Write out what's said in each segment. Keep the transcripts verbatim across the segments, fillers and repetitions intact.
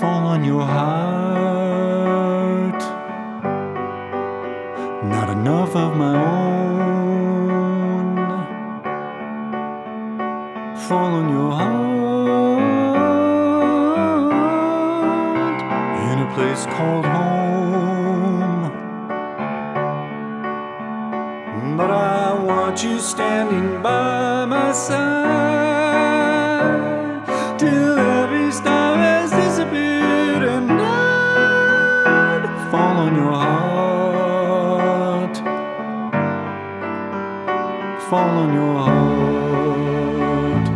fall on your heart. Not enough of my own. Fall on your heart in a place called home. But I want you standing by my side till every star has disappeared, and I'd fall on your heart, fall on your heart.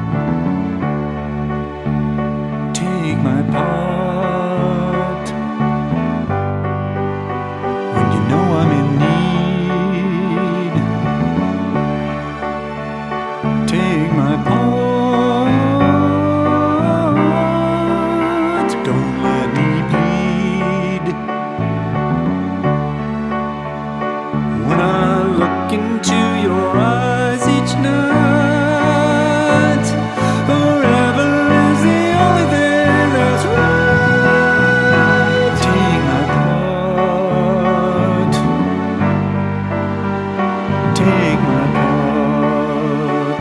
Take my part when you know I'm in need. Take my part, don't let me bleed. When I look into your eyes each night, forever is the only thing that's right. Take my part, take my part.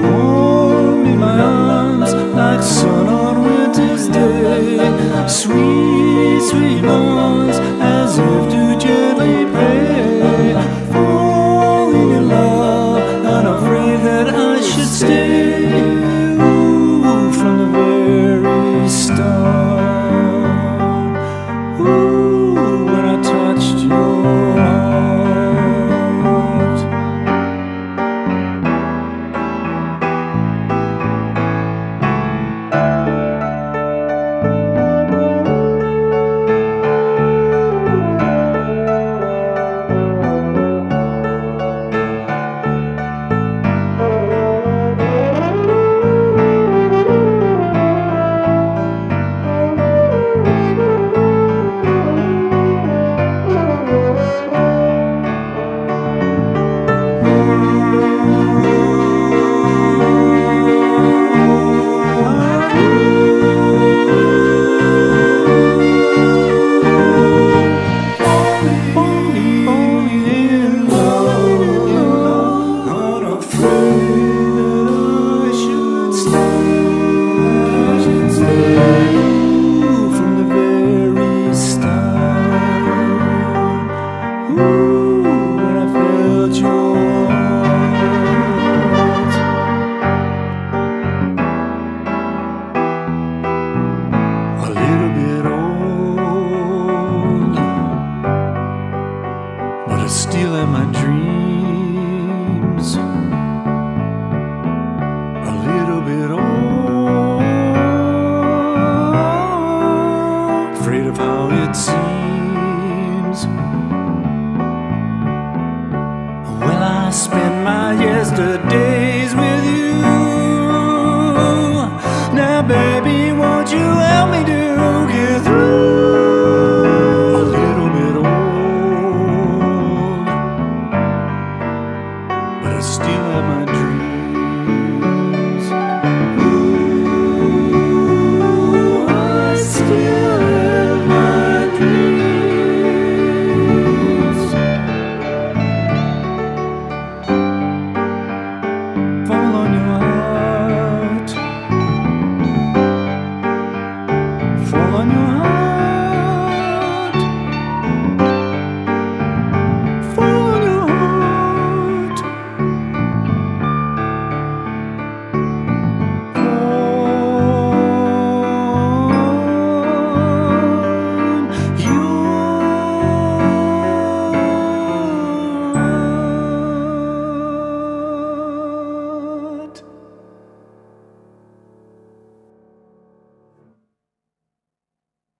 Warm in my arms like sun on winter's day, sweet